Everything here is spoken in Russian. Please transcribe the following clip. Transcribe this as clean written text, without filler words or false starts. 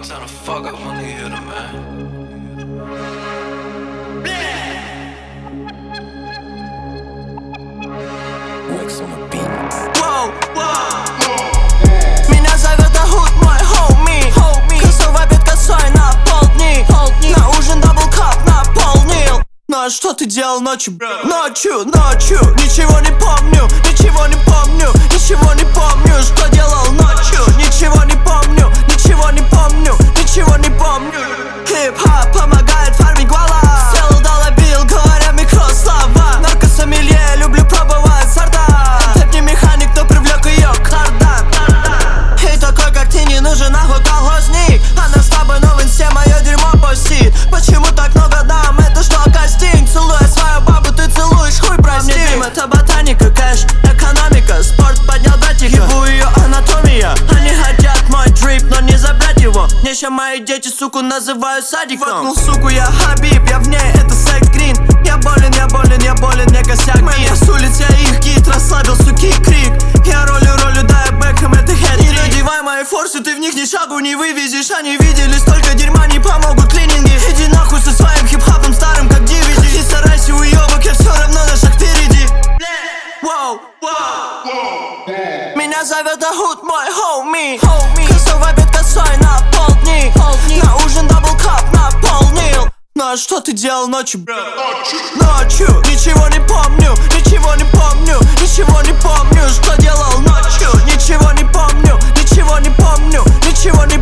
gon' turn the fuck up when you hear the man. Меня зовет Ахуд, мой хоуми. Косу вопит косой на полдни. На ужин даблкап наполнил. Ну а что ты делал ночью, бро? Ночью ничего не помню, ничего не помню, ничего не помню. Что делал ночью? Ничего не помню, ничего не помню, ничего не помню. Хип-хап помогает фармить глава. Сел, долобил, говоря микрослова. Наркосомелье, люблю пробовать сорта. Тэп не механик, но привлек ее к хардам. И такой, как ты, не нужен нахуй колхозник. Она с тобой, но в инсте мое дерьмо постит. Почему так много дам? Это что, кастинг? Целуя свою бабу, ты целуешь хуй, прости. Мне дым, это ботаника, кэш, экономика. Спорт поднял братика, ебу ее анатомия. Они хотят мой дрип, но не забрать его. Мне еще мои дети, суку, называют садиком. Воткнул суку, я Хабиб, я в ней, это секс грин. Я болен, я болен, я болен, мне косяк. Меня с улицы, я их гид, расслабил, суки, крик. Я ролю, дай Бекхэм, это хэт-трик. Не надевай мои форсы, ты в них ни шагу не вывезешь. Они видели столько дерьма, не помогут клининги. Иди нахуй со своим хип-хапом старым, как DVD. Не старайся, уебок, я все равно на шаг впереди. Меня зовет Ахуд, мой хоуми. Косу вопит косой на полдни. На ужин даблкап наполнил. Ну а что ты делал ночью, бро? Ночью ничего не помню, ничего не помню, ничего не помню. Что делал ночью? Ничего не помню, ничего не помню, ничего не помню.